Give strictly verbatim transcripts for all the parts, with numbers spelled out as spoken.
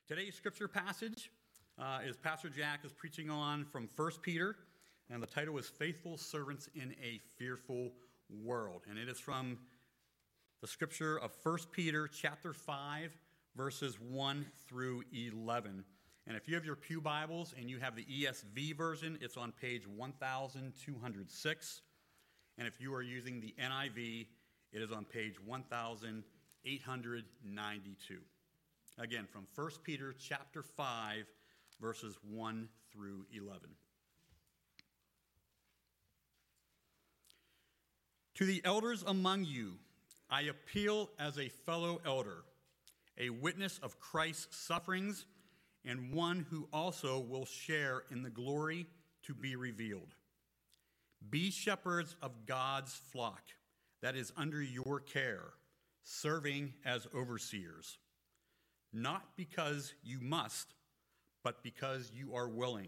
Today's scripture passage uh, is Pastor Jack is preaching on from First Peter, and the title is Faithful Servants in a Fearful World. And it is from the scripture of First Peter chapter five, verses one through eleven. And if you have your Pew Bibles and you have the E S V version, it's on page one thousand two hundred six. And if you are using the N I V, it is on page one thousand eight hundred ninety-two. Again, from First Peter chapter five, verses one through eleven. To the elders among you, I appeal as a fellow elder, a witness of Christ's sufferings, and one who also will share in the glory to be revealed. Be shepherds of God's flock that is under your care, serving as overseers, not because you must, but because you are willing,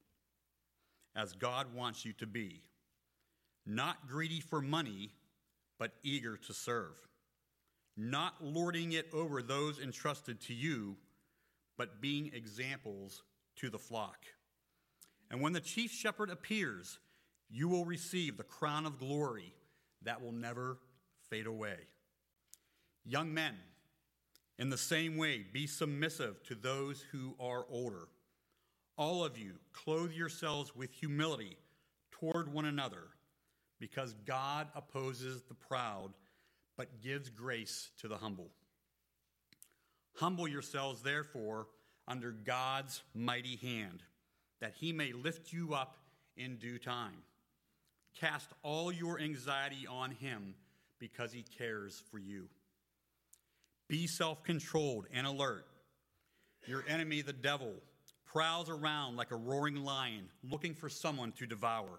as God wants you to be, not greedy for money, but eager to serve, not lording it over those entrusted to you, but being examples to the flock. And when the chief shepherd appears, you will receive the crown of glory that will never fade away. Young men, in the same way, be submissive to those who are older. All of you, clothe yourselves with humility toward one another, because God opposes the proud, but gives grace to the humble. Humble yourselves, therefore, under God's mighty hand, that he may lift you up in due time. Cast all your anxiety on him, because he cares for you. Be self-controlled and alert. Your enemy, the devil, prowls around like a roaring lion, looking for someone to devour.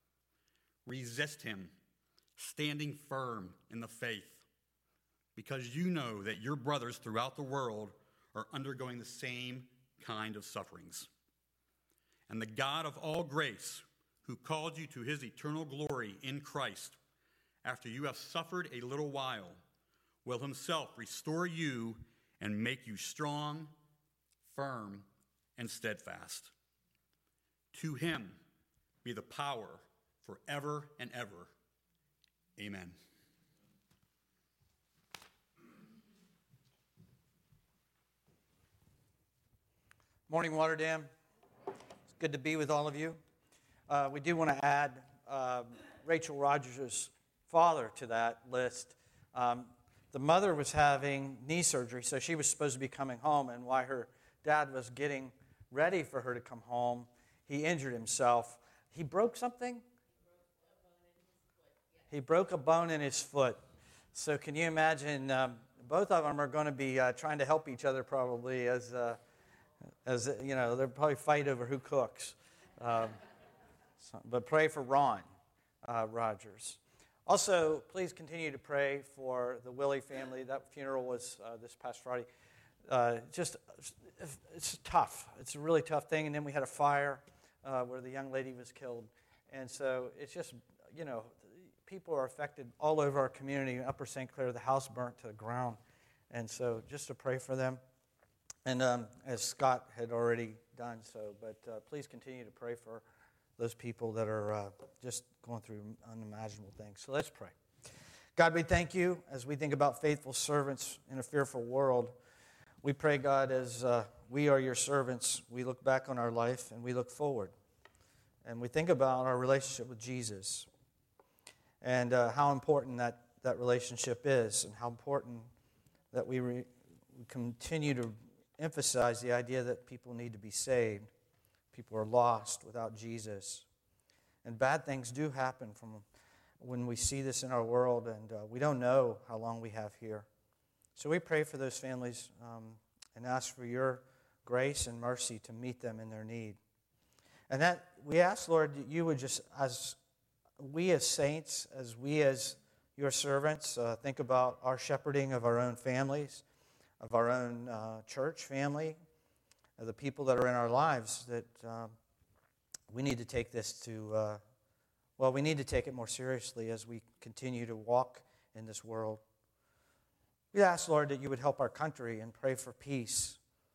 Resist him, standing firm in the faith, because you know that your brothers throughout the world are undergoing the same kind of sufferings. And the God of all grace, who called you to his eternal glory in Christ, after you have suffered a little while, will himself restore you and make you strong, firm, and steadfast. To him be the power forever and ever. Amen. Morning, Water Dam. It's good to be with all of you. Uh, we do want to add uh, Rachel Rogers' father to that list. Um, the mother was having knee surgery, so she was supposed to be coming home, and while her dad was getting ready for her to come home, he injured himself. He broke something? He broke a bone in his foot. So can you imagine, um, both of them are going to be uh, trying to help each other probably as, uh, as you know, they'll probably fight over who cooks. Um, so, but pray for Ron uh, Rogers. Also, please continue to pray for the Willie family. That funeral was uh, this past Friday. Uh, just, it's tough. It's a really tough thing. And then we had a fire uh, where the young lady was killed. And so it's just, you know, people are affected all over our community. In Upper Saint Clair, the house burnt to the ground. And so just to pray for them. And um, as Scott had already done so, but uh, please continue to pray for those people that are uh, just going through unimaginable things. So let's pray. God, we thank you as we think about faithful servants in a fearful world. We pray, God, as uh, we are your servants, we look back on our life and we look forward. And we think about our relationship with Jesus and uh, how important that, that relationship is and how important that we, re- we continue to emphasize the idea that people need to be saved. People are lost without Jesus. And bad things do happen from when we see this in our world, and uh, we don't know how long we have here. So we pray for those families um, and ask for your grace and mercy to meet them in their need. And that we ask, Lord, that you would just, as we as saints, as we as your servants, uh, think about our shepherding of our own families, of our own uh, church family, of the people that are in our lives, that um, we need to take this to, uh, well, we need to take it more seriously as we continue to walk in this world. We ask, Lord, that you would help our country and pray for peace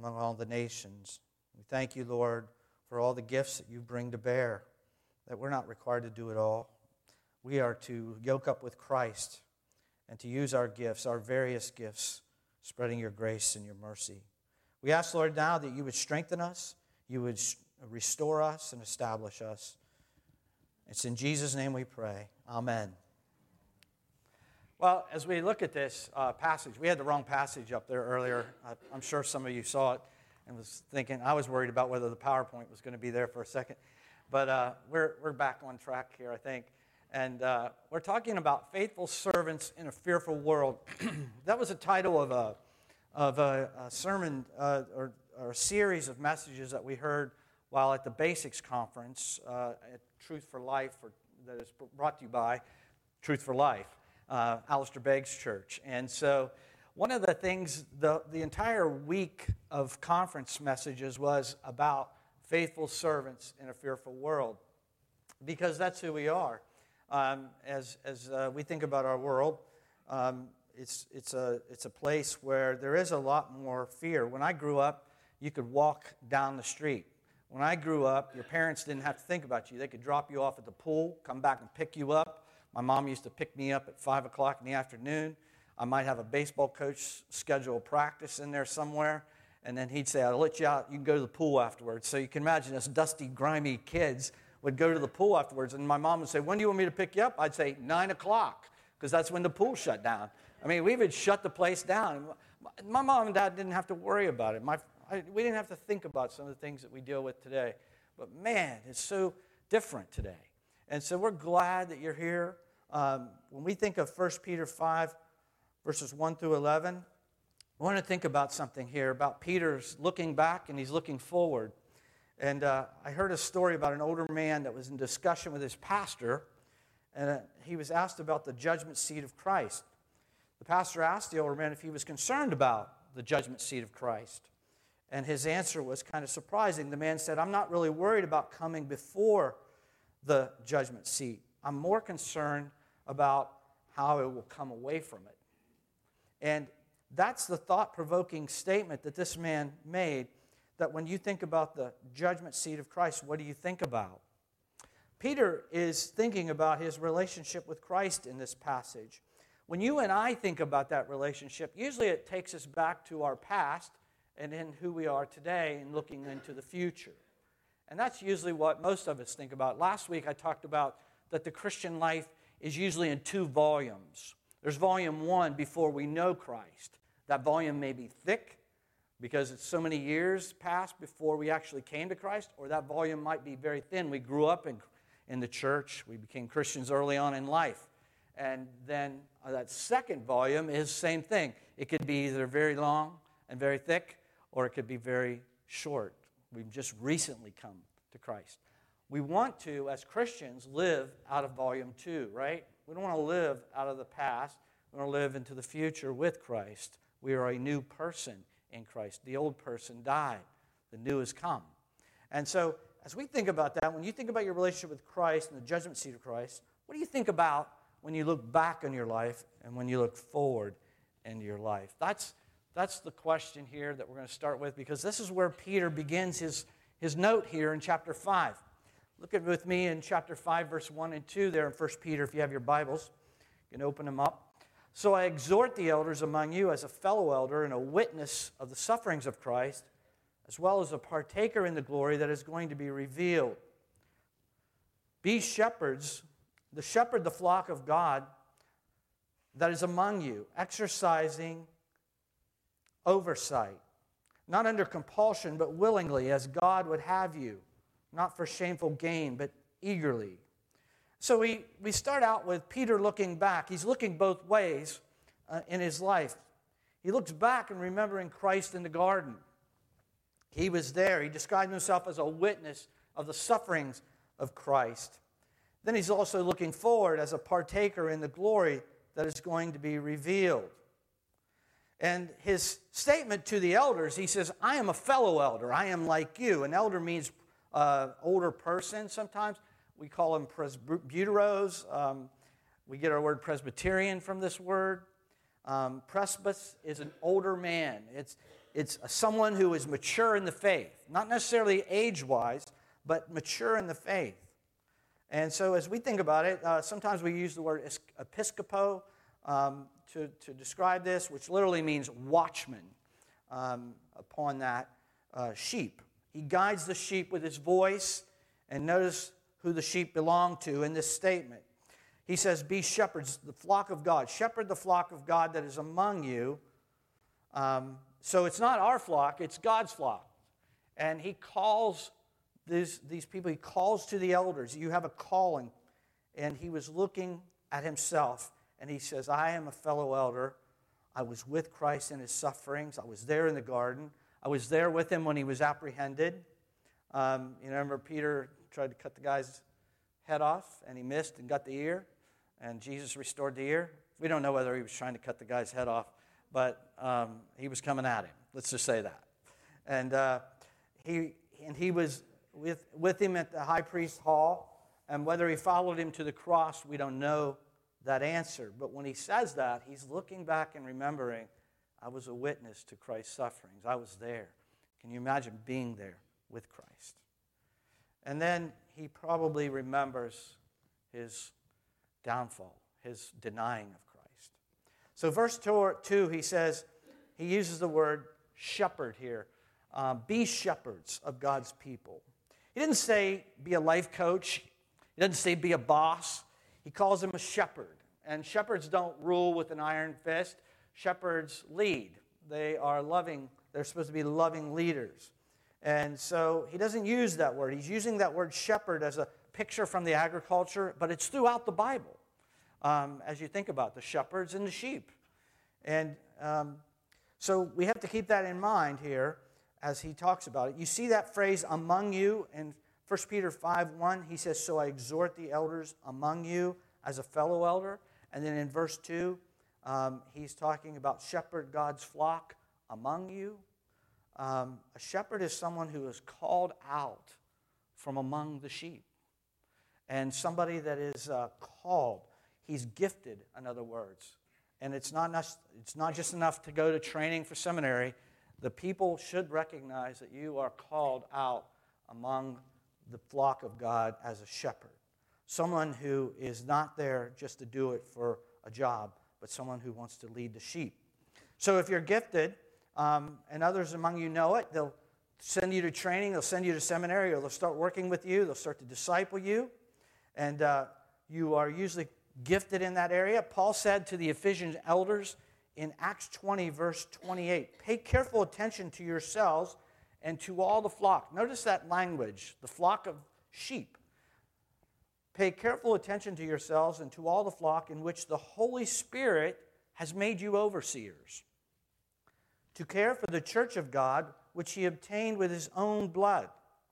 among all the nations. We thank you, Lord, for all the gifts that you bring to bear, that we're not required to do it all. We are to yoke up with Christ and to use our gifts, our various gifts, spreading your grace and your mercy. We ask, Lord, now that you would strengthen us, you would restore us and establish us. It's in Jesus' name we pray. Amen. Well, as we look at this uh, passage, we had the wrong passage up there earlier. I, I'm sure some of you saw it and was thinking, I was worried about whether the PowerPoint was going to be there for a second. But uh, we're, we're back on track here, I think. And uh, we're talking about faithful servants in a fearful world. That was the title of a, of a, a sermon uh, or, or a series of messages that we heard while at the Basics Conference uh, at Truth for Life, or, that is brought to you by Truth for Life, uh, Alistair Begg's church. And so one of the things, the, the entire week of conference messages was about faithful servants in a fearful world, because that's who we are. Um, as as uh, we think about our world, um, it's it's a it's a place where there is a lot more fear. When I grew up, you could walk down the street. When I grew up, your parents didn't have to think about you. They could drop you off at the pool, come back and pick you up. My mom used to pick me up at five o'clock in the afternoon. I might have a baseball coach schedule practice in there somewhere, and then he'd say, I'll let you out. You can go to the pool afterwards. So you can imagine us dusty, grimy kids would go to the pool afterwards, and my mom would say, when do you want me to pick you up? I'd say, nine o'clock, because that's when the pool shut down. I mean, we would shut the place down. My mom and dad didn't have to worry about it. My, I, we didn't have to think about some of the things that we deal with today. But man, it's so different today. And so we're glad that you're here. Um, when we think of First Peter five, verses one through eleven, I want to think about something here, about Peter's looking back and he's looking forward. And uh, I heard a story about an older man that was in discussion with his pastor, and uh, he was asked about the judgment seat of Christ. The pastor asked the older man if he was concerned about the judgment seat of Christ. And his answer was kind of surprising. The man said, I'm not really worried about coming before the judgment seat. I'm more concerned about how it will come away from it. And that's the thought-provoking statement that this man made, that when you think about the judgment seat of Christ, what do you think about? Peter is thinking about his relationship with Christ in this passage. When you and I think about that relationship, usually it takes us back to our past and in who we are today and looking into the future. And that's usually what most of us think about. Last week I talked about that the Christian life is usually in two volumes. There's volume one, before we know Christ. That volume may be thick, because it's so many years passed before we actually came to Christ, or that volume might be very thin. We grew up in, in the church. We became Christians early on in life. And then uh, that second volume is the same thing. It could be either very long and very thick, or it could be very short. We've just recently come to Christ. We want to, as Christians, live out of volume two, right? We don't want to live out of the past. We want to live into the future with Christ. We are a new person in Christ. The old person died. The new has come. And so, as we think about that, when you think about your relationship with Christ and the judgment seat of Christ, what do you think about when you look back on your life and when you look forward into your life? That's, that's the question here that we're going to start with, because this is where Peter begins his, his note here in chapter five. Look at with me in chapter five, verse one and two there in First Peter, if you have your Bibles. You can open them up. So I exhort the elders among you as a fellow elder and a witness of the sufferings of Christ, as well as a partaker in the glory that is going to be revealed. Be shepherds, the shepherd the flock of God that is among you, exercising oversight, not under compulsion, but willingly, as God would have you, not for shameful gain, but eagerly. So we, we start out with Peter looking back. He's looking both ways uh, in his life. He looks back and remembering Christ in the garden. He was there. He described himself as a witness of the sufferings of Christ. Then he's also looking forward as a partaker in the glory that is going to be revealed. And his statement to the elders, he says, I am a fellow elder. I am like you. An elder means uh, older person sometimes. We call them presbyteros. Um, we get our word Presbyterian from this word. Um, presbys is an older man. It's, it's someone who is mature in the faith, not necessarily age-wise, but mature in the faith. And so as we think about it, uh, sometimes we use the word episcopo um, to, to describe this, which literally means watchman um, upon that uh, sheep. He guides the sheep with his voice, and notice who the sheep belong to in this statement. He says, be shepherds, the flock of God. Shepherd the flock of God that is among you. Um, so it's not our flock, it's God's flock. And he calls these, these people, he calls to the elders. You have a calling. And he was looking at himself, and he says, I am a fellow elder. I was with Christ in his sufferings. I was there in the garden. I was there with him when he was apprehended. Um, you know, remember Peter tried to cut the guy's head off, and he missed and got the ear, and Jesus restored the ear. We don't know whether he was trying to cut the guy's head off, but um, he was coming at him. Let's just say that. And uh, he and he was with, with him at the high priest's hall, and whether he followed him to the cross, we don't know that answer. But when he says that, he's looking back and remembering, I was a witness to Christ's sufferings. I was there. Can you imagine being there with Christ? And then he probably remembers his downfall, his denying of Christ. So verse two, he says, he uses the word shepherd here. Uh, be shepherds of God's people. He didn't say be a life coach. He doesn't say be a boss. He calls him a shepherd. And shepherds don't rule with an iron fist. Shepherds lead. They are loving. They're supposed to be loving leaders. And so he doesn't use that word. He's using that word shepherd as a picture from the agriculture, but it's throughout the Bible um, as you think about the shepherds and the sheep. And um, so we have to keep that in mind here as he talks about it. You see that phrase, among you, in First Peter five one. He says, so I exhort the elders among you as a fellow elder. And then in verse two, um, he's talking about shepherd God's flock among you. Um, a shepherd is someone who is called out from among the sheep. And somebody that is uh, called, he's gifted, in other words. And it's not, it's not just enough to go to training for seminary. The people should recognize that you are called out among the flock of God as a shepherd. Someone who is not there just to do it for a job, but someone who wants to lead the sheep. So if you're gifted, um, and others among you know it, they'll send you to training, they'll send you to seminary, or they'll start working with you, they'll start to disciple you, and uh, you are usually gifted in that area. Paul said to the Ephesian elders in Acts twenty, verse twenty-eight, pay careful attention to yourselves and to all the flock. Notice that language, the flock of sheep. Pay careful attention to yourselves and to all the flock in which the Holy Spirit has made you overseers, to care for the church of God, which he obtained with his own blood.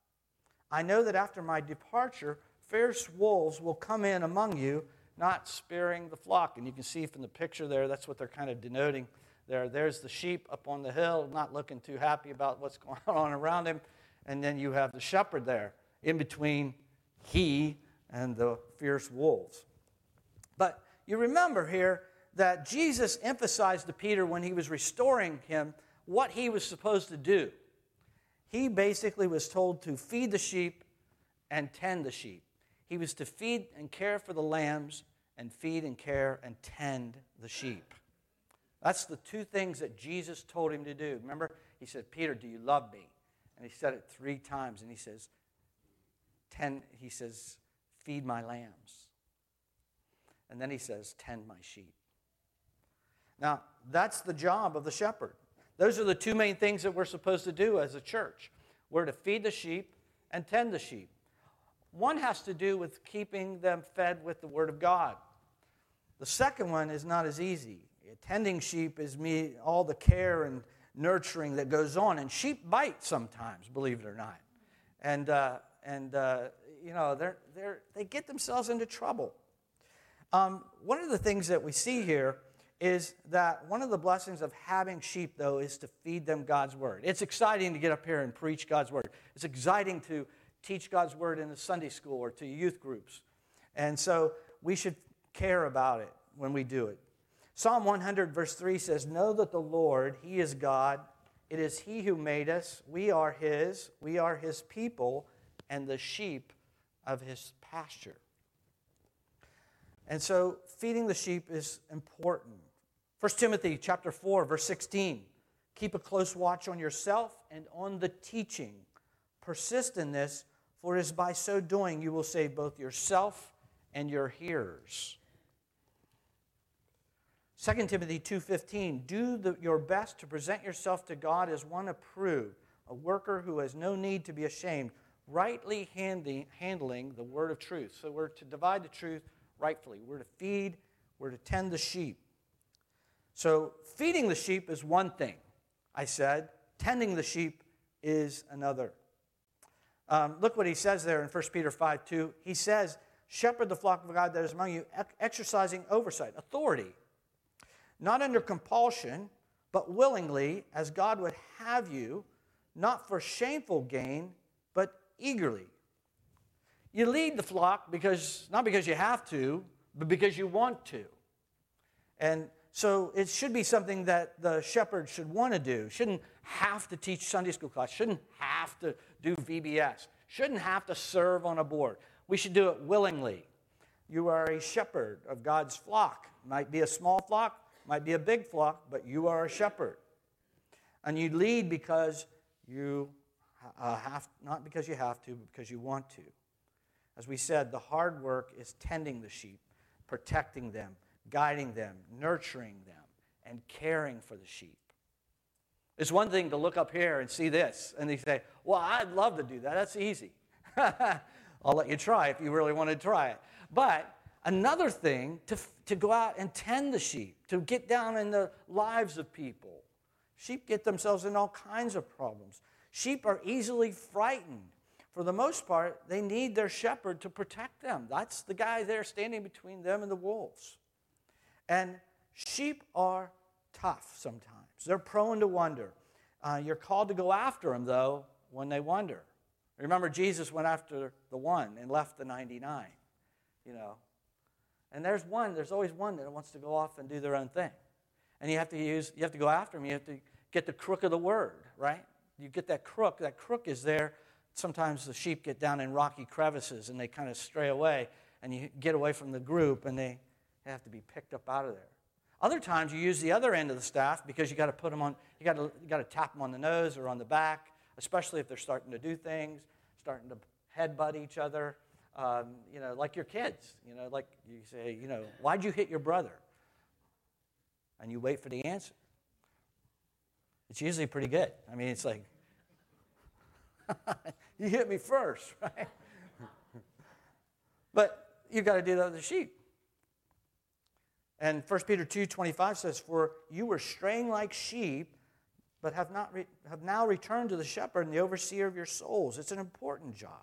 I know that after my departure, fierce wolves will come in among you, not sparing the flock. And you can see from the picture there, that's what they're kind of denoting there. There's the sheep up on the hill, not looking too happy about what's going on around him. And then you have the shepherd there, in between he and the fierce wolves. But you remember here that Jesus emphasized to Peter when he was restoring him what he was supposed to do. He basically was told to feed the sheep and tend the sheep. He was to feed and care for the lambs and feed and care and tend the sheep. That's the two things that Jesus told him to do. Remember, he said, Peter, do you love me? And he said it three times, and he says, tend, he says, feed my lambs. And then he says, tend my sheep. Now, that's the job of the shepherd. Those are the two main things that we're supposed to do as a church. We're to feed the sheep and tend the sheep. One has to do with keeping them fed with the Word of God. The second one is not as easy. Tending sheep is me all the care and nurturing that goes on. And sheep bite sometimes, believe it or not. And, uh, and uh, you know, they're, they're, they get themselves into trouble. Um, one of the things that we see here is that one of the blessings of having sheep, though, is to feed them God's Word. It's exciting to get up here and preach God's Word. It's exciting to teach God's Word in a Sunday school or to youth groups. And so we should care about it when we do it. Psalm one hundred, verse three says, know that the Lord, He is God. It is He who made us. We are His. We are His people and the sheep of His pasture. And so feeding the sheep is important. First Timothy chapter four, verse sixteen. Keep a close watch on yourself and on the teaching. Persist in this, for it is by so doing you will save both yourself and your hearers. Second Timothy two fifteen, do the, your best to present yourself to God as one approved, a worker who has no need to be ashamed, rightly handing, handling the word of truth. So we're to divide the truth rightfully. We're to feed, we're to tend the sheep. So feeding the sheep is one thing, I said. Tending the sheep is another. Um, look what he says there in First Peter five two. He says, shepherd the flock of God that is among you, exercising oversight, authority, not under compulsion, but willingly, as God would have you, not for shameful gain, but eagerly. You lead the flock because not because you have to, but because you want to. And so it should be something that the shepherd should want to do. Shouldn't have to teach Sunday school class. Shouldn't have to do V B S. Shouldn't have to serve on a board. We should do it willingly. You are a shepherd of God's flock. Might be a small flock, might be a big flock, but you are a shepherd. And you lead because you uh, have, not because you have to, but because you want to. As we said, the hard work is tending the sheep, protecting them, guiding them, nurturing them, and caring for the sheep. It's one thing to look up here and see this, and they say, well, I'd love to do that. That's easy. I'll let you try if you really want to try it. But another thing, to, to go out and tend the sheep, to get down in the lives of people. Sheep get themselves in all kinds of problems. Sheep are easily frightened. For the most part, they need their shepherd to protect them. That's the guy there standing between them and the wolves. And sheep are tough sometimes. They're prone to wander. Uh, you're called to go after them, though, when they wander. Remember, Jesus went after the one and left the ninety-nine, you know. And there's one, there's always one that wants to go off and do their own thing. And you have to use, you have to go after them. You have to get the crook of the word, right? You get that crook. That crook is there. Sometimes the sheep get down in rocky crevices and they kind of stray away, and you get away from the group and they have to be picked up out of there. Other times you use the other end of the staff because you got to put them on, you got to you got to tap them on the nose or on the back, especially if they're starting to do things, starting to headbutt each other, um, you know, like your kids. You know, like you say, you know, why'd you hit your brother? And you wait for the answer. It's usually pretty good. I mean, it's like, you hit me first, right? But you've got to do that with the sheep. And First Peter two twenty-five says, for you were straying like sheep, but have, not re- have now returned to the shepherd and the overseer of your souls. It's an important job.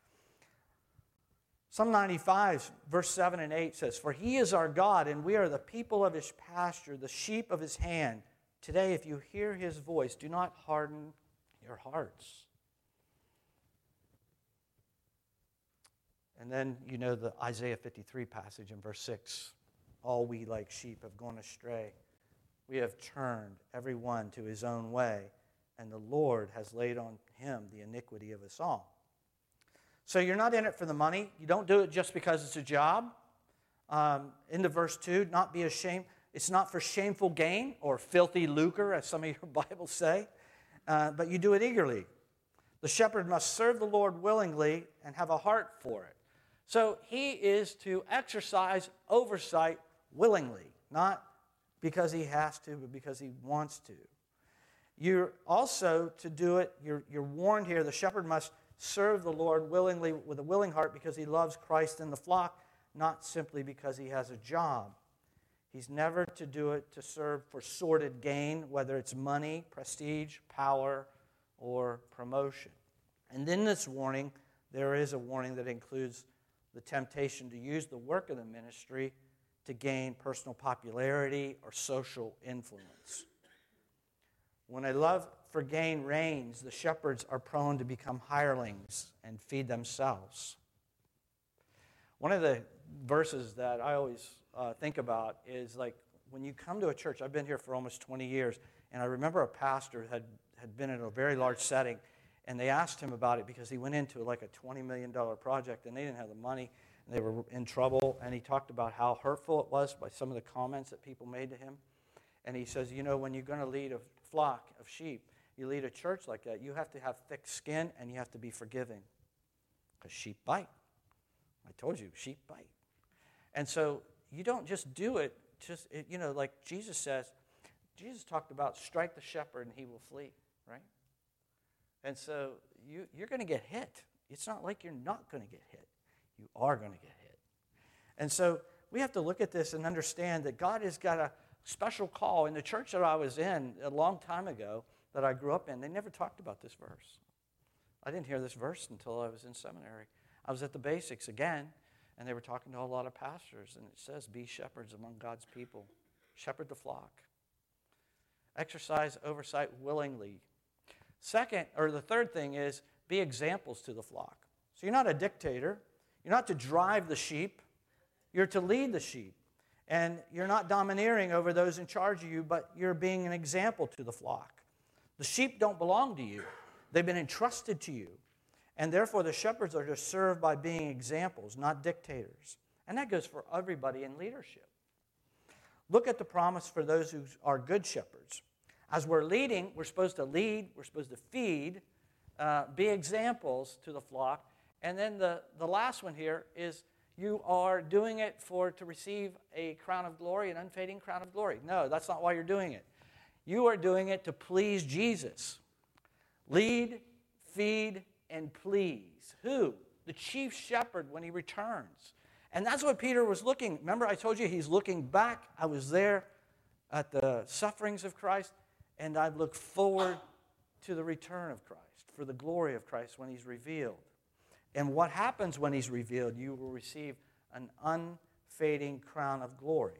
Psalm ninety-five, verse seven and eight says, for he is our God, and we are the people of his pasture, the sheep of his hand. Today, if you hear his voice, do not harden your hearts. And then you know the Isaiah fifty-three passage in verse six. All we like sheep have gone astray. We have turned every one to his own way, and the Lord has laid on him the iniquity of us all. So you're not in it for the money. You don't do it just because it's a job. Um, into verse two, not be ashamed. It's not for shameful gain or filthy lucre, as some of your Bibles say, uh, but you do it eagerly. The shepherd must serve the Lord willingly and have a heart for it. So he is to exercise oversight willingly, not because he has to, but because he wants to. You're also to do it, you're, you're warned here, the shepherd must serve the Lord willingly with a willing heart because he loves Christ and the flock, not simply because he has a job. He's never to do it to serve for sordid gain, whether it's money, prestige, power, or promotion. And in this warning, there is a warning that includes the temptation to use the work of the ministry to gain personal popularity or social influence. When a love for gain reigns, the shepherds are prone to become hirelings and feed themselves. One of the verses that I always uh, think about is like when you come to a church, I've been here for almost twenty years, and I remember a pastor had, had been in a very large setting, and they asked him about it because he went into like a twenty million dollars project, and they didn't have the money, and they were in trouble, and he talked about how hurtful it was by some of the comments that people made to him. And he says, you know, when you're going to lead a flock of sheep, you lead a church like that, you have to have thick skin, and you have to be forgiving, because sheep bite. I told you, sheep bite. And so you don't just do it, just, you know, like Jesus says, Jesus talked about strike the shepherd and he will flee, right? And so you, you're going to get hit. It's not like you're not going to get hit. You are going to get hit. And so we have to look at this and understand that God has got a special call. In the church that I was in a long time ago, that I grew up in, they never talked about this verse. I didn't hear this verse until I was in seminary. I was at the basics again, and they were talking to a lot of pastors, and it says, be shepherds among God's people. Shepherd the flock. Exercise oversight willingly. Second, or the third thing is, be examples to the flock. So you're not a dictator. You're not to drive the sheep. You're to lead the sheep. And you're not domineering over those in charge of you, but you're being an example to the flock. The sheep don't belong to you. They've been entrusted to you. And therefore, the shepherds are to serve by being examples, not dictators. And that goes for everybody in leadership. Look at the promise for those who are good shepherds. As we're leading, we're supposed to lead, we're supposed to feed, uh, be examples to the flock. And then the, the last one here is you are doing it for to receive a crown of glory, an unfading crown of glory. No, that's not why you're doing it. You are doing it to please Jesus. Lead, feed, and please. Who? The chief shepherd when he returns. And that's what Peter was looking. Remember I told you he's looking back. I was there at the sufferings of Christ, and I look forward to the return of Christ, for the glory of Christ when he's revealed. And what happens when he's revealed? You will receive an unfading crown of glory.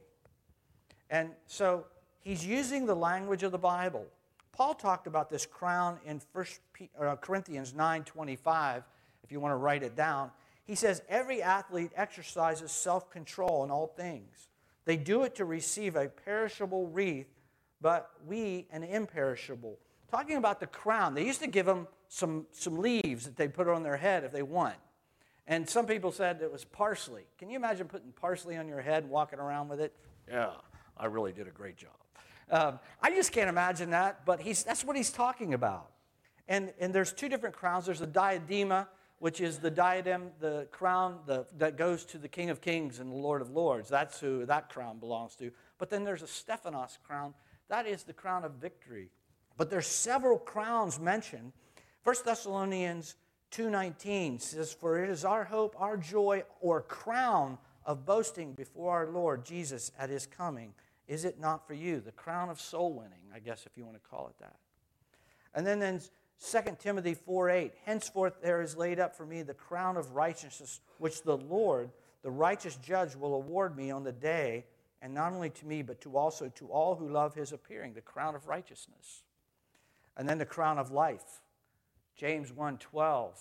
And so he's using the language of the Bible. Paul talked about this crown in First Corinthians nine twenty-five, if you want to write it down. He says, every athlete exercises self-control in all things. They do it to receive a perishable wreath, but we an imperishable. Talking about the crown, they used to give them some, some leaves that they put on their head if they won. And some people said it was parsley. Can you imagine putting parsley on your head and walking around with it? Yeah, I really did a great job. Um, I just can't imagine that, but he's, that's what he's talking about. And, and there's two different crowns. There's a diadema, which is the diadem, the crown the, that goes to the King of Kings and the Lord of Lords. That's who that crown belongs to. But then there's a Stephanos crown. That is the crown of victory. But there's several crowns mentioned. First Thessalonians two nineteen says, for it is our hope, our joy, or crown of boasting before our Lord Jesus at his coming. Is it not for you? The crown of soul winning, I guess, if you want to call it that. And then in Second Timothy four eight, henceforth there is laid up for me the crown of righteousness, which the Lord, the righteous judge, will award me on the day, and not only to me, but to also to all who love his appearing, the crown of righteousness. And then the crown of life, James one twelve.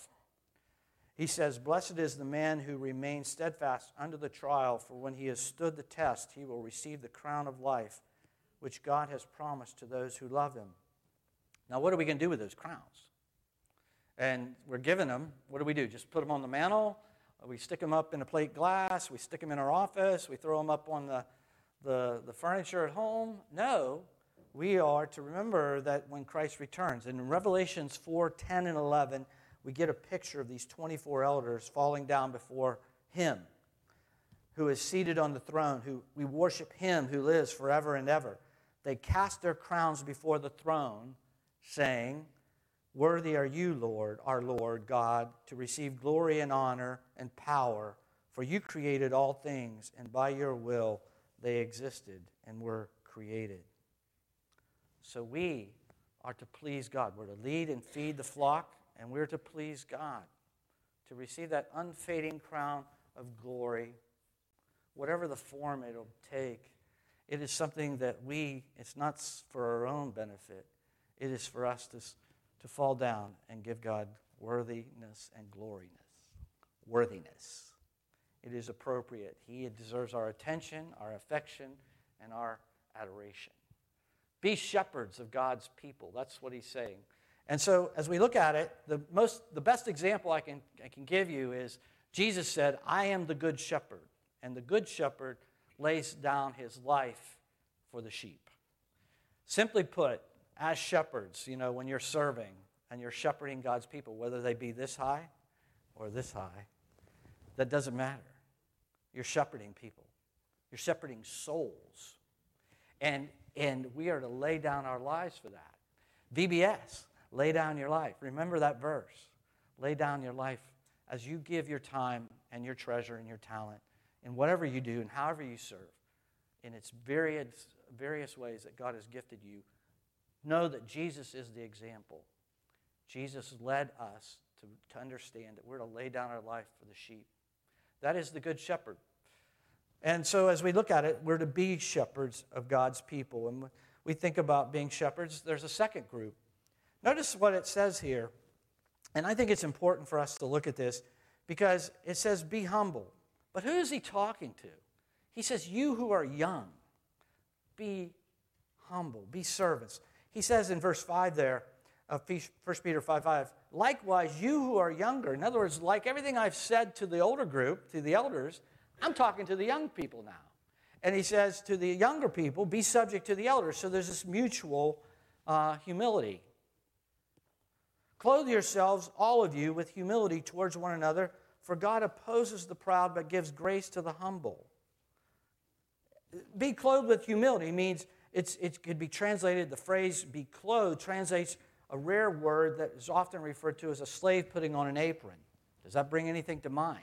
He says, blessed is the man who remains steadfast under the trial, for when he has stood the test, he will receive the crown of life, which God has promised to those who love him. Now, what are we going to do with those crowns? And we're given them. What do we do? Just put them on the mantle? We stick them up in a plate glass? We stick them in our office? We throw them up on the, the, the furniture at home? No. We are to remember that when Christ returns. And in Revelations four ten and eleven, we get a picture of these twenty-four elders falling down before him, who is seated on the throne, who we worship him who lives forever and ever. They cast their crowns before the throne, saying, worthy are you, Lord, our Lord God, to receive glory and honor and power, for you created all things, and by your will they existed and were created. So we are to please God. We're to lead and feed the flock, and we're to please God, to receive that unfading crown of glory, whatever the form it'll take. It is something that we, it's not for our own benefit. It is for us to, to fall down and give God worthiness and gloriness. Worthiness. It is appropriate. He deserves our attention, our affection, and our adoration. Be shepherds of God's people. That's what he's saying. And so as we look at it, the most, the best example I can, I can give you is Jesus said, I am the good shepherd. And the good shepherd lays down his life for the sheep. Simply put, as shepherds, you know, when you're serving and you're shepherding God's people, whether they be this high or this high, that doesn't matter. You're shepherding people. You're shepherding souls. And, and we are to lay down our lives for that. V B S, lay down your life. Remember that verse. Lay down your life as you give your time and your treasure and your talent in whatever you do and however you serve, in its various, various ways that God has gifted you. Know that Jesus is the example. Jesus led us to, to understand that we're to lay down our life for the sheep. That is the good shepherd. And so as we look at it, we're to be shepherds of God's people. And we think about being shepherds, there's a second group. Notice what it says here. And I think it's important for us to look at this because it says, be humble. But who is he talking to? He says, you who are young, be humble, be servants. He says in verse five there, of First Peter five five, likewise, you who are younger, in other words, like everything I've said to the older group, to the elders, I'm talking to the young people now. And he says to the younger people, be subject to the elders. So there's this mutual uh, humility. Clothe yourselves, all of you, with humility towards one another, for God opposes the proud but gives grace to the humble. Be clothed with humility means it's, it could be translated, the phrase be clothed translates a rare word that is often referred to as a slave putting on an apron. Does that bring anything to mind?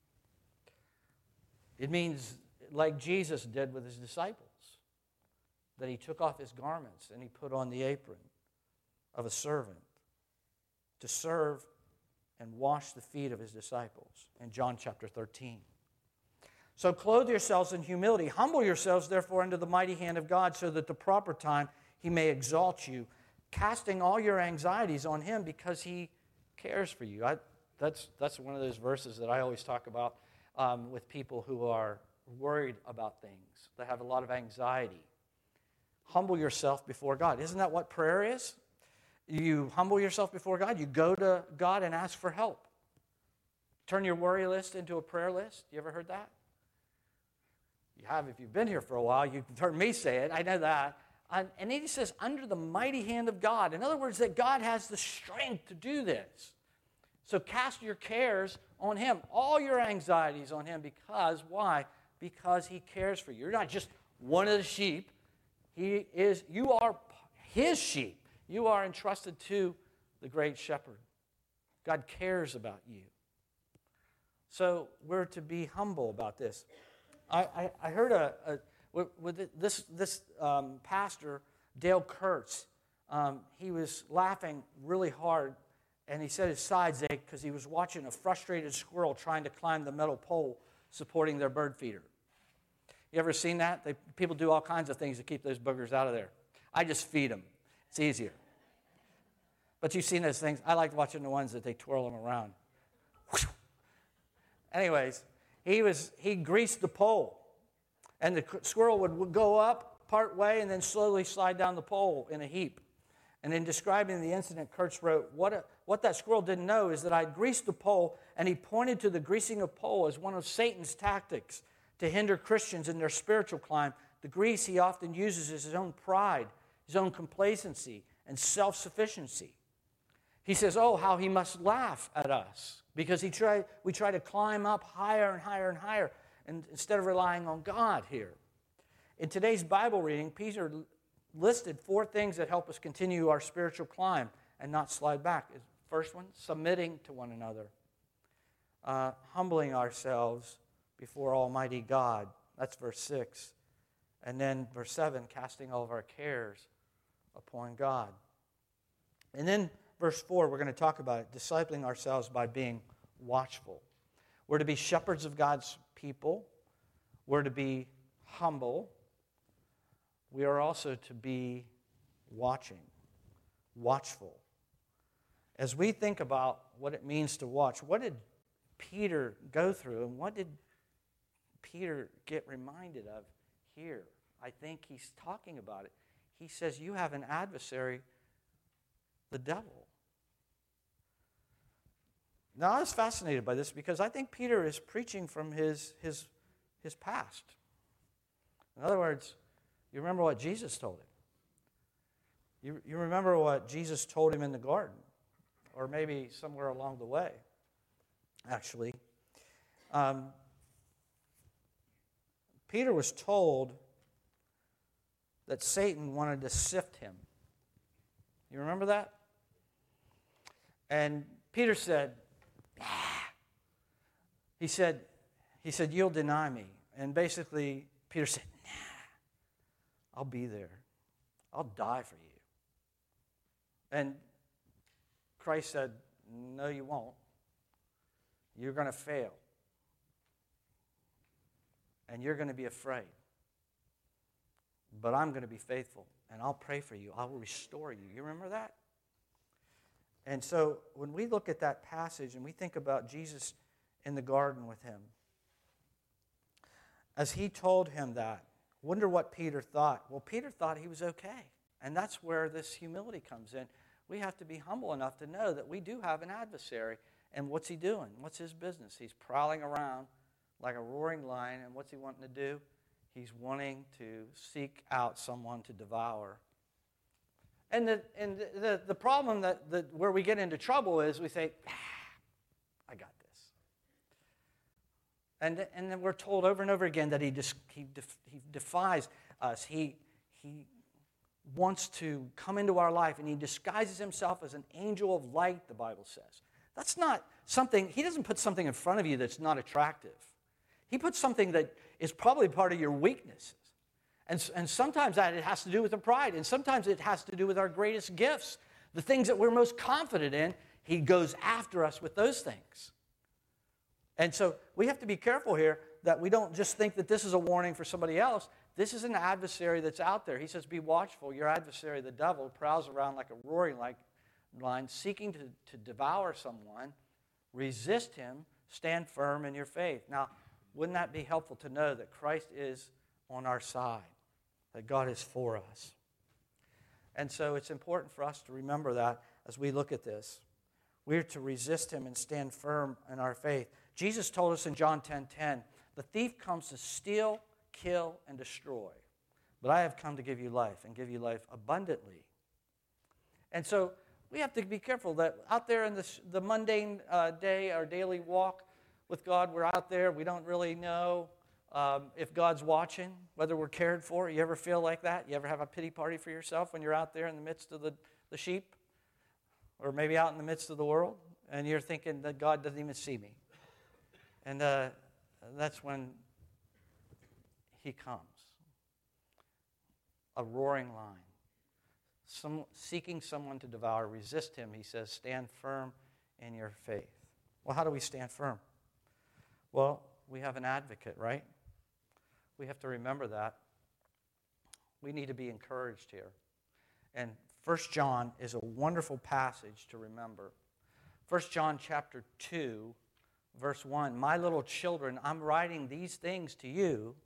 It means like Jesus did with his disciples, that he took off his garments and he put on the apron of a servant to serve and wash the feet of his disciples in John chapter thirteen. So clothe yourselves in humility. Humble yourselves, therefore, under the mighty hand of God, so that at the proper time he may exalt you, casting all your anxieties on him because he cares for you. I, that's, that's one of those verses that I always talk about um, with people who are worried about things, that have a lot of anxiety. Humble yourself before God. Isn't that what prayer is? You humble yourself before God. You go to God and ask for help. Turn your worry list into a prayer list. You ever heard that? You have if you've been here for a while. You've heard me say it. I know that. And then he says, under the mighty hand of God. In other words, that God has the strength to do this. So cast your cares on him. All your anxieties on him. Because, why? Because he cares for you. You're not just one of the sheep. He is, you are his sheep. You are entrusted to the great shepherd. God cares about you. So we're to be humble about this. I, I, I heard a, a with, with this, this um, pastor, Dale Kurtz, um, he was laughing really hard, and he said his sides ached because he was watching a frustrated squirrel trying to climb the metal pole supporting their bird feeder. You ever seen that? They, people do all kinds of things to keep those boogers out of there. I just feed them. It's easier. But you've seen those things. I like watching the ones that they twirl them around. Anyways, he was he greased the pole. And the squirrel would go up part way and then slowly slide down the pole in a heap. And in describing the incident, Kurtz wrote, what, a, what that squirrel didn't know is that I greased the pole, and he pointed to the greasing of pole as one of Satan's tactics to hinder Christians in their spiritual climb. The grease he often uses is his own pride, his own complacency, and self-sufficiency. He says, oh, how he must laugh at us because he try, we try to climb up higher and higher and higher and instead of relying on God here. In today's Bible reading, Peter listed four things that help us continue our spiritual climb and not slide back. First one, submitting to one another. Uh, humbling ourselves before Almighty God. That's verse six. And then verse seven, casting all of our cares upon God. And then verse four, we're going to talk about it, discipling ourselves by being watchful. We're to be shepherds of God's people. We're to be humble. We are also to be watching, watchful. As we think about what it means to watch, what did Peter go through and what did Peter get reminded of here I think he's talking about it. He says, you have an adversary, the devil. Now, I was fascinated by this because I think Peter is preaching from his, his, his past. In other words, you remember what Jesus told him. You, you remember what Jesus told him in the garden, or maybe somewhere along the way, actually. Um, Peter was told that Satan wanted to sift him. You remember that? And Peter said, ah. he said, he said, you'll deny me. And basically, Peter said, nah, I'll be there. I'll die for you. And Christ said, no, you won't. You're going to fail. And you're going to be afraid. But I'm going to be faithful, and I'll pray for you. I will restore you. You remember that? And so when we look at that passage and we think about Jesus in the garden with him, as he told him that, wonder what Peter thought. Well, Peter thought he was okay. And that's where this humility comes in. We have to be humble enough to know that we do have an adversary. And what's he doing? What's his business? He's prowling around like a roaring lion. And what's he wanting to do? He's wanting to seek out someone to devour. And the, and the, the, the problem that the, where we get into trouble is we say, ah, I got this. And, and then we're told over and over again that he, dis, he, def, he defies us. He, he wants to come into our life, and he disguises himself as an angel of light, the Bible says. That's not something, he doesn't put something in front of you that's not attractive. He puts something that is probably part of your weaknesses. And, and sometimes that it has to do with the pride, and sometimes it has to do with our greatest gifts, the things that we're most confident in. He goes after us with those things. And so we have to be careful here that we don't just think that this is a warning for somebody else. This is an adversary that's out there. He says, be watchful. Your adversary, the devil, prowls around like a roaring lion, seeking to, to devour someone. Resist him. Stand firm in your faith. Now, wouldn't that be helpful to know that Christ is on our side, that God is for us? And so it's important for us to remember that as we look at this. We're to resist him and stand firm in our faith. Jesus told us in John ten ten, the thief comes to steal, kill, and destroy. But I have come to give you life, and give you life abundantly. And so we have to be careful that out there in this, the mundane uh, day, our daily walk with God, we're out there, we don't really know um, if God's watching, whether we're cared for. You ever feel like that? You ever have a pity party for yourself when you're out there in the midst of the, the sheep? Or maybe out in the midst of the world, and you're thinking that God doesn't even see me. And uh, that's when he comes. A roaring lion. Some, seeking someone to devour. Resist him, he says, stand firm in your faith. Well, how do we stand firm? Well, we have an advocate, right? We have to remember that. We need to be encouraged here. And First John is a wonderful passage to remember. First John chapter two, verse one, my little children, I'm writing these things to you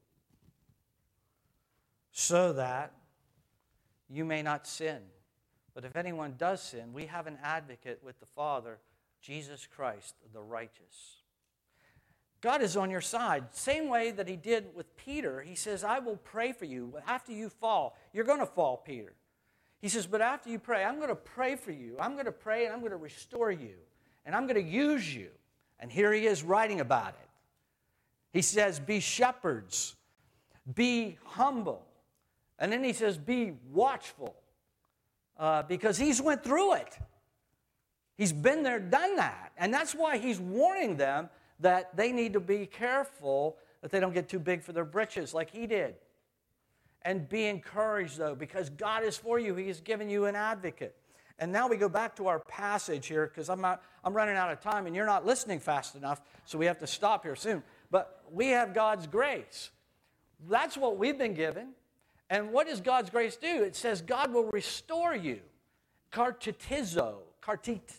so that you may not sin. But if anyone does sin, we have an advocate with the Father, Jesus Christ, the righteous. God is on your side. Same way that he did with Peter. He says, I will pray for you. After you fall, you're going to fall, Peter. He says, but after you pray, I'm going to pray for you. I'm going to pray and I'm going to restore you. And I'm going to use you. And here he is writing about it. He says, be shepherds. Be humble. And then he says, be watchful. Uh, because he's went through it. He's been there, done that. And that's why he's warning them that they need to be careful that they don't get too big for their britches like he did. And be encouraged, though, because God is for you. He has given you an advocate. And now we go back to our passage here, because I'm, not, I'm running out of time, and you're not listening fast enough, so we have to stop here soon. But we have God's grace. That's what we've been given. And what does God's grace do? It says God will restore you. Katartizo. Kartit,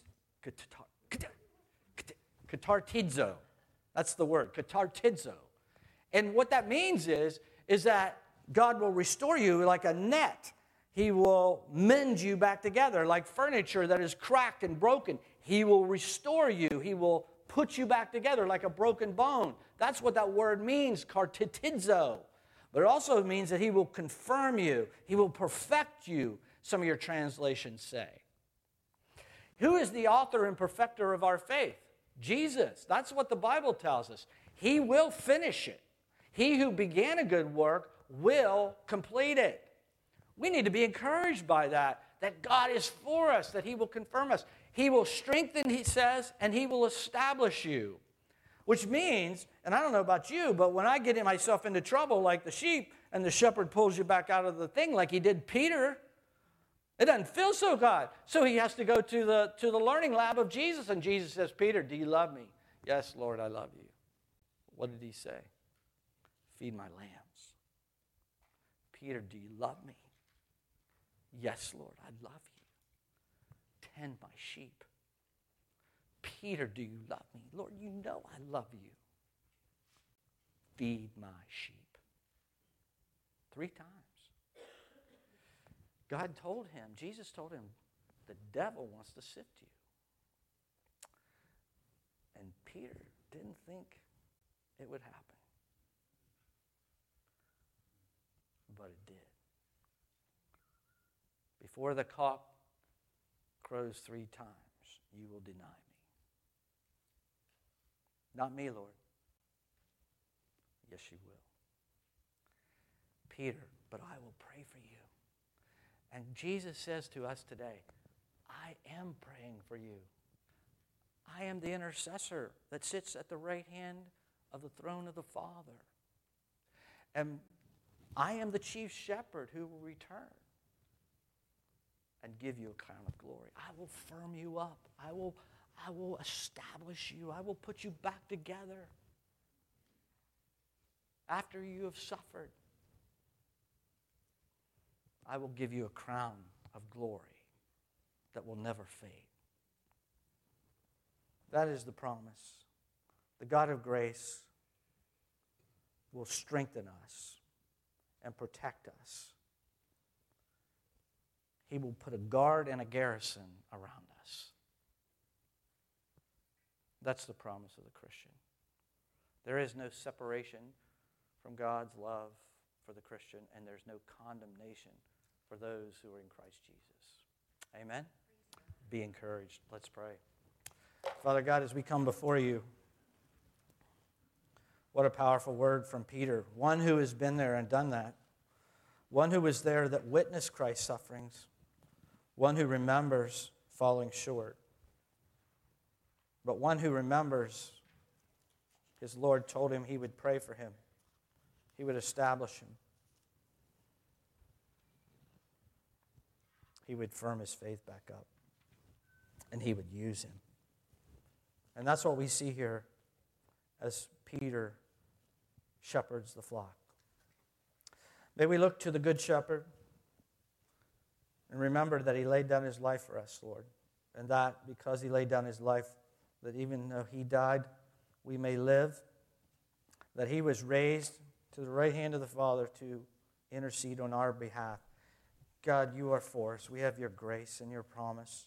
katartizo. That's the word. Katartizo. And what that means is, is that God will restore you like a net. He will mend you back together like furniture that is cracked and broken. He will restore you. He will put you back together like a broken bone. That's what that word means, kartitizo. But it also means that he will confirm you. He will perfect you, some of your translations say. Who is the author and perfecter of our faith? Jesus. That's what the Bible tells us. He will finish it. He who began a good work will complete it. We need to be encouraged by that, that God is for us, that he will confirm us. He will strengthen, he says, and he will establish you. Which means, and I don't know about you, but when I get myself into trouble like the sheep and the shepherd pulls you back out of the thing like he did Peter, it doesn't feel so good. So he has to go to the, to the learning lab of Jesus, and Jesus says, Peter, do you love me? Yes, Lord, I love you. What did he say? Feed my lambs. Peter, do you love me? Yes, Lord, I love you. Tend my sheep. Peter, do you love me? Lord, you know I love you. Feed my sheep. Three times. God told him, Jesus told him, the devil wants to sift you. And Peter didn't think it would happen. But it did. Before the cock crows three times, you will deny me. Not me, Lord. Yes, you will. Peter, but I will pray for you. And Jesus says to us today, I am praying for you. I am the intercessor that sits at the right hand of the throne of the Father. And I am the chief shepherd who will return and give you a crown of glory. I will firm you up. I will, I will establish you. I will put you back together after you have suffered. I will give you a crown of glory that will never fade. That is the promise. The God of grace will strengthen us and protect us. He will put a guard and a garrison around us. That's the promise of the Christian. There is no separation from God's love for the Christian, and there's no condemnation for those who are in Christ Jesus. Amen? Be encouraged. Let's pray. Father God, as we come before you, what a powerful word from Peter. One who has been there and done that. One who was there that witnessed Christ's sufferings. One who remembers falling short. But one who remembers his Lord told him he would pray for him. He would establish him. He would firm his faith back up. And he would use him. And that's what we see here as Peter shepherds the flock. May we look to the Good Shepherd and remember that he laid down his life for us, Lord. And that because he laid down his life, that even though he died, we may live. That he was raised to the right hand of the Father to intercede on our behalf. God, you are for us. We have your grace and your promise.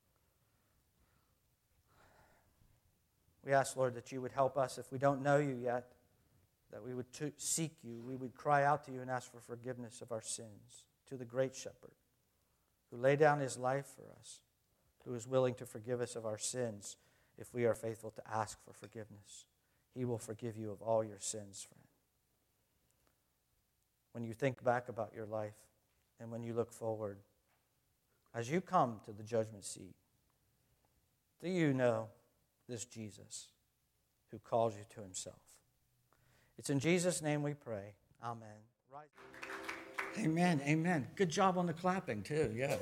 We ask, Lord, that you would help us if we don't know you yet, that we would to seek you. We would cry out to you and ask for forgiveness of our sins to the great shepherd who laid down his life for us, who is willing to forgive us of our sins if we are faithful to ask for forgiveness. He will forgive you of all your sins, friend. When you think back about your life and when you look forward, as you come to the judgment seat, do you know this Jesus who calls you to himself? It's in Jesus' name we pray. Amen. Right. Amen. Amen. Good job on the clapping, too. Yeah.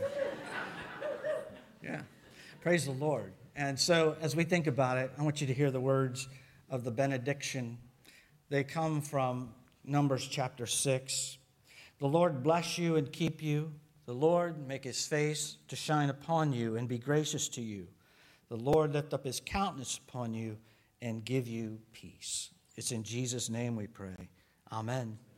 Yeah. Praise the Lord. And so as we think about it, I want you to hear the words of the benediction. They come from Numbers chapter six. The Lord bless you and keep you. The Lord make his face to shine upon you and be gracious to you. The Lord lift up his countenance upon you and give you peace. It's in Jesus' name we pray. Amen.